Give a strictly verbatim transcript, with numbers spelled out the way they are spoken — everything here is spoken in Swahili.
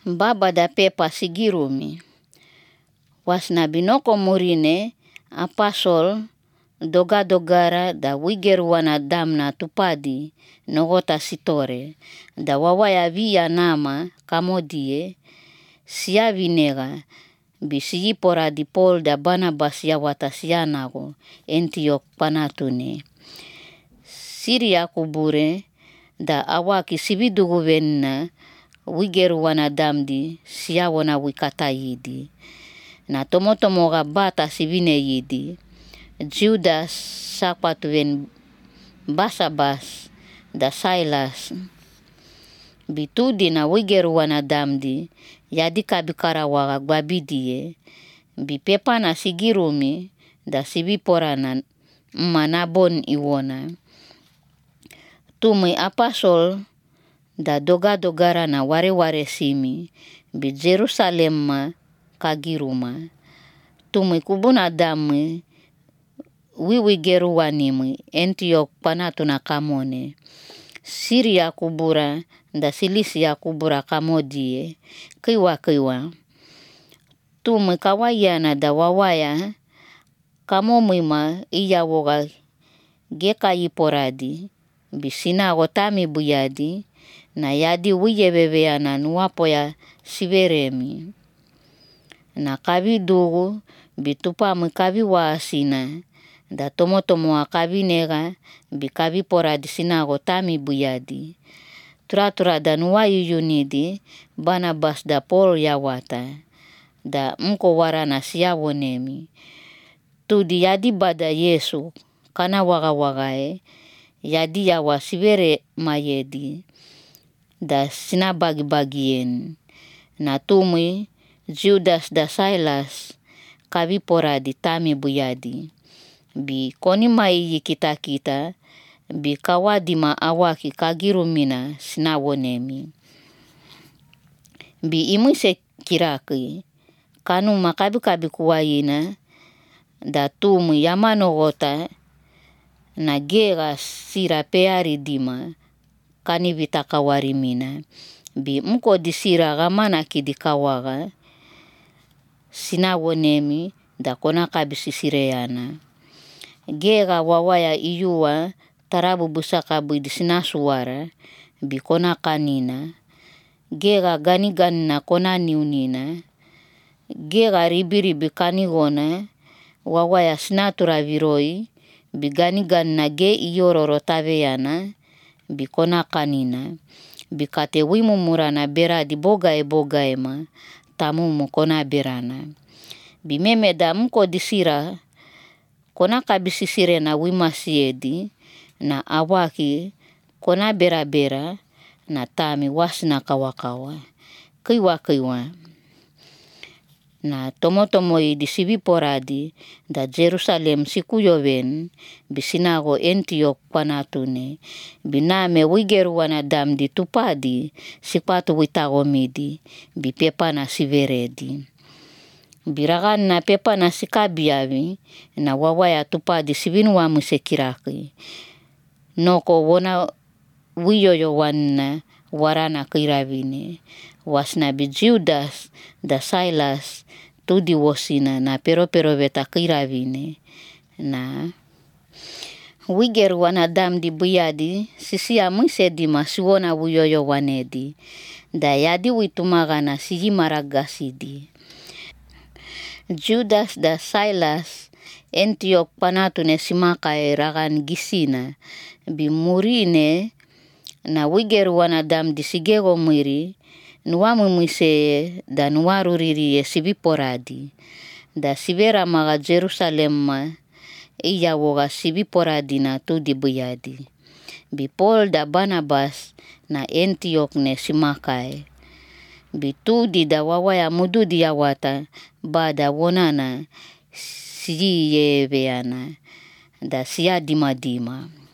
baba da pepa sigirumi. Wasna binoko murine apasol doga-dogara da wigeru wana damna tupadi nogota sitore. Da wawaya via nama kamodie sia vinega bisi pora di Paul da Barnabas ya watasianago Antiok panatune. Siria kubure da awaki sibidugu venna wigeru wana damdi sia wana wikata yidi. Na tomo-tomo ga bata sibine yidi. Judas sapatu ven Basabas da Silas. Bitudi na wigeru wana damdi yadika bikara waga gbabidie. Bipepa na sigirumi da sibiporana manabon iwona. Tumi apasol da doga-dogara na ware-ware simi bi Jerusalem ma kagiruma. Tumi kubuna dami wiwi geru wanimi Antiok panatuna kamone. Siria kubura da Silisia kubura kamodie. Kiwa-kiwa. Tumi kawayana da wawaya kamomima iya woga geka iporadi. Bisina gotami buyadi na yadi wiyebebeana nuapoya siveremi. Na kabi dugu bitupa mikabi wasina da tomo-tomo akabi nega bikabi poradi sina gotami buyadi. Tura-tura da nuayu yunidi Barnabas da Paul yawata da mko warana siya wonemi. Tudi yadi bada Yesu kana waga-wagae yadi yawa sivere mayedi da sina bagi-bagien. Na tumi Judas da Silas kabi poradi tami buyadi. Bi koni mai kita-kita bi kawadima awaki kagirumina sina wonemi. Bi imu se kiraki kanu makabi-kabi kuwayina da tumi yamano gota na gera sira peari dima kani vitaka warimina. Bi mko disira gamana kidikawaga sina wonemi da kona kabi sisireyana. Gera wawaya iyuwa tarabu busaka budi sina suara bi kona kanina. Gera gani-ganina kona niunina. Gera ribi-ribi kanigona wawaya sina turaviroi bi gani-ganina ge iyororo taveyana bi kona kanina. Bi kate wimumurana beradi bogae-bogae ma tamumu kona berana. Bi meme da mko disira kona kabi sisirena wimasiedi na awaki kona bera-bera na tami wasna kawa-kawa. Kiwa-kiwa. Na tomo-tomo di sibi poradi da Jerusalem sikuyoven bisinago Antiok panatune. Biname wigeru wana damdi tupadi sipatu witagomidi bi pepa na siveredi. Biragan na pepa na sikabiavi na wawaya tupadi sibinua musekiraki. Noko wona wiyoyo wana warana kiravine. Wasna bi Judas da Silas tudi wosina na pero-pero beta kiravine. Na wigeru wana damdi buyadi sisia muisedi masiwona wiyoyo wanedi. Da yadi witumagana siji maragasidi. Judas da Silas Antiok panatune simakae ragan gisina. Bi murine na wigeru wana damdi sigego mwiri nuamu muiseye da nuaruririe sibi poradi. Da sibera maga Jerusalem ma iya woga sibi poradi na tudi buyadi. Bi Paul da Barnabas na Antiok ne simakae. Bi tudi da wawaya mududi yawata bada wonana siyeveana da siya dima-dima.